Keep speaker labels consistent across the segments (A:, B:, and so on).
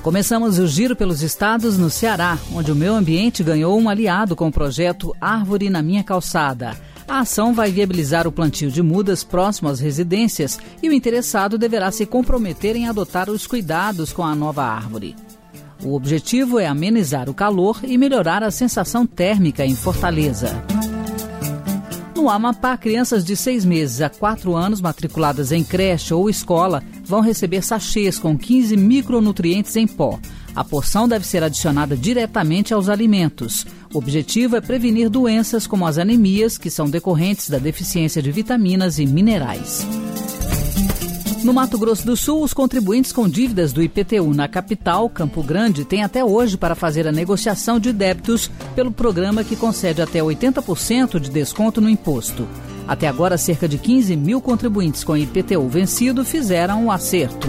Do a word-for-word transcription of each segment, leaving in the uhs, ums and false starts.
A: Começamos o giro pelos estados no Ceará, onde o meio ambiente ganhou um aliado com o projeto Árvore na Minha Calçada. A ação vai viabilizar o plantio de mudas próximo às residências e o interessado deverá se comprometer em adotar os cuidados com a nova árvore. O objetivo é amenizar o calor e melhorar a sensação térmica em Fortaleza. No Amapá, crianças de seis meses a quatro anos matriculadas em creche ou escola vão receber sachês com quinze micronutrientes em pó. A porção deve ser adicionada diretamente aos alimentos. O objetivo é prevenir doenças como as anemias, que são decorrentes da deficiência de vitaminas e minerais. No Mato Grosso do Sul, os contribuintes com dívidas do I P T U na capital, Campo Grande, têm até hoje para fazer a negociação de débitos pelo programa que concede até oitenta por cento de desconto no imposto. Até agora, cerca de quinze mil contribuintes com I P T U vencido fizeram um acerto.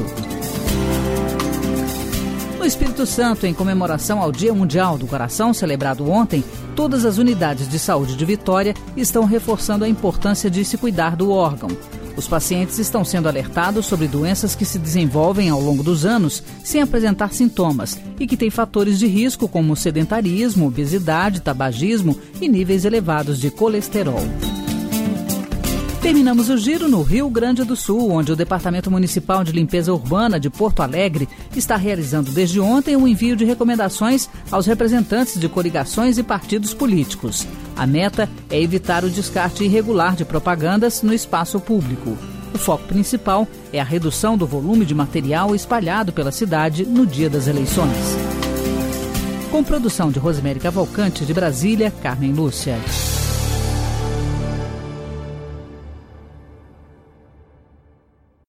A: No Espírito Santo, em comemoração ao Dia Mundial do Coração, celebrado ontem, todas as unidades de saúde de Vitória estão reforçando a importância de se cuidar do órgão. Os pacientes estão sendo alertados sobre doenças que se desenvolvem ao longo dos anos sem apresentar sintomas e que têm fatores de risco como sedentarismo, obesidade, tabagismo e níveis elevados de colesterol. Terminamos o giro no Rio Grande do Sul, onde o Departamento Municipal de Limpeza Urbana de Porto Alegre está realizando desde ontem um envio de recomendações aos representantes de coligações e partidos políticos. A meta é evitar o descarte irregular de propagandas no espaço público. O foco principal é a redução do volume de material espalhado pela cidade no dia das eleições. Com produção de Rosemary Cavalcante, de Brasília, Carmen Lúcia.